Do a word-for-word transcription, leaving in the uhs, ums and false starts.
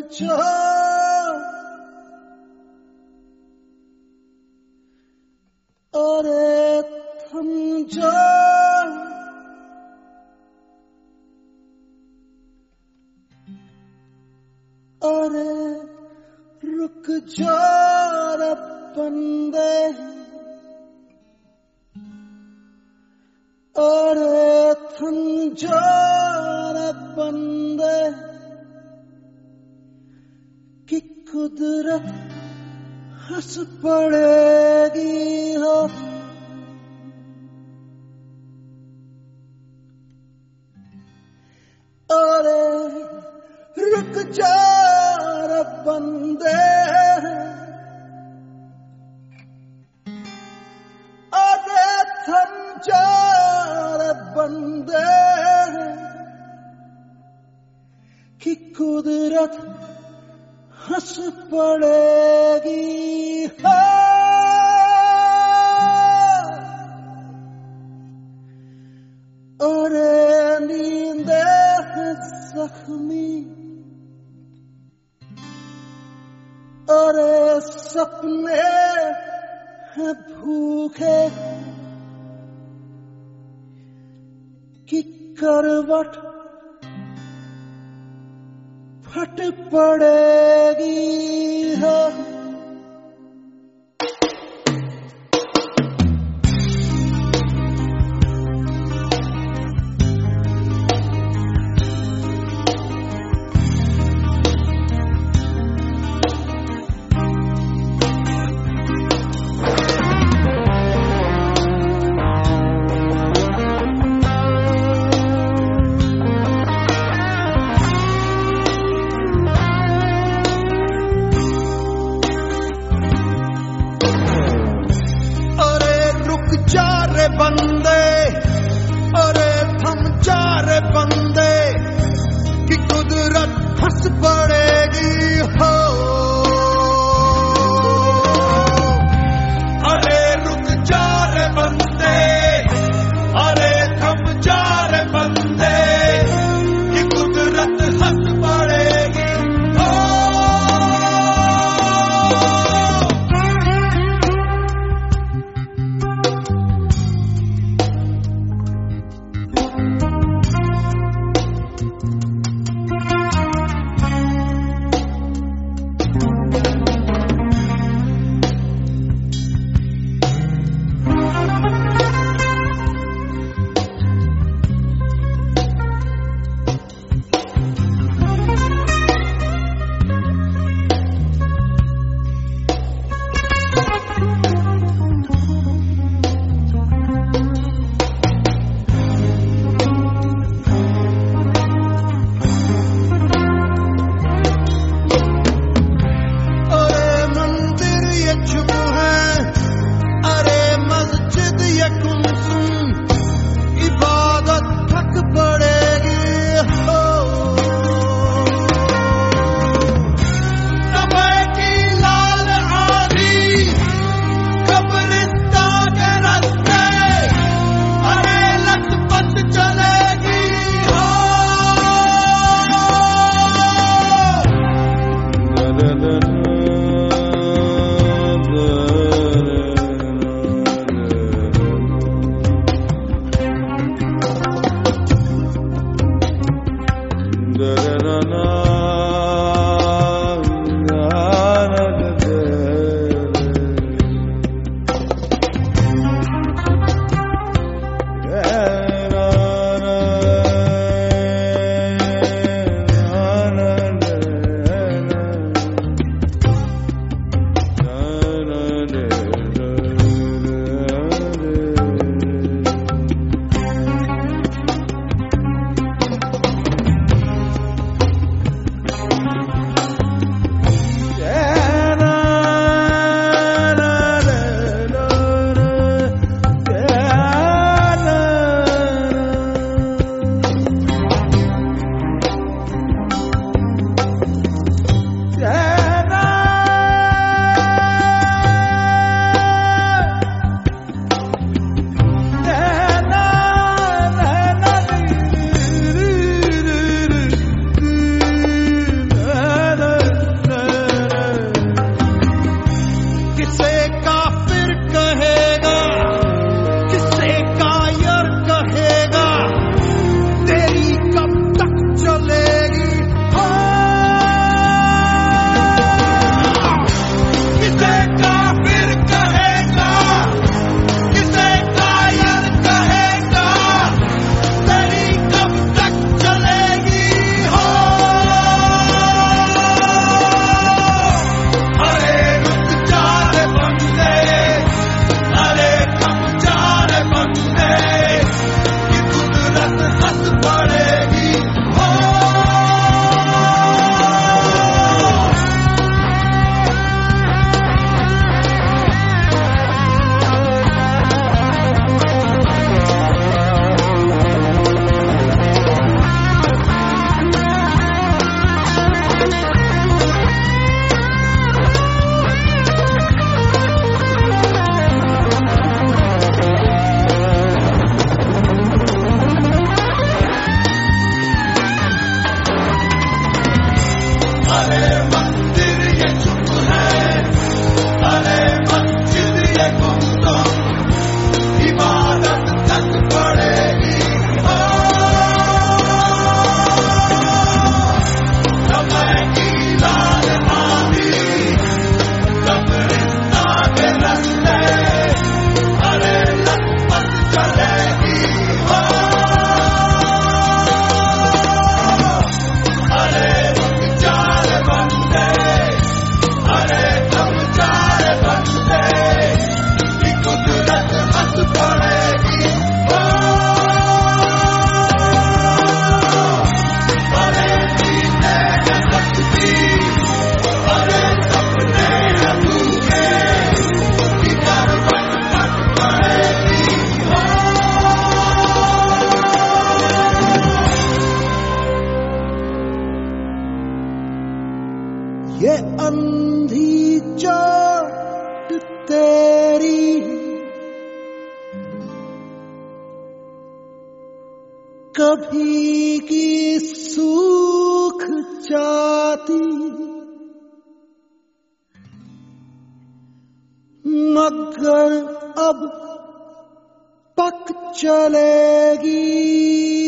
जा, अरे थम जा, अरे रुक जा रे बंदे, अरे थम जा रे बंदे, कि कुदरत हंस पड़ेगी हो। अरे रुक जा रे बंदे, अरे थम जा रे बंदे, कि कुदरत हंस पड़ेगी हो। अरे नींदे हैं जख्मी, अरे सपने हैं भूखे, कि करवट फट पड़ेगी हो। बंदे, अरे थम जा रे बंदे, कि कुदरत हंस पड़ेगी हो। अरे रुक जा रे बंदे, अरे थम जा रे बंदे, कि कुदरत हंस पड़ेगी हो। कभी की सूख जाती मगर अब पक चलेगी।